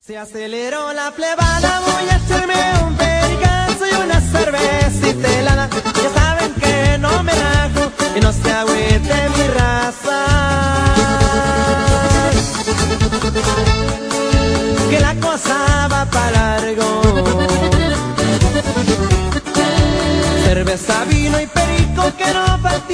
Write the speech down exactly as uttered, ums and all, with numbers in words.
Se aceleró la plebada, voy a echarme un pericazo y una cervecita helada. Ya saben que no me rajo y no se agüite mi raza, que la cosa va para largo. Cerveza, vino y perico, que no falta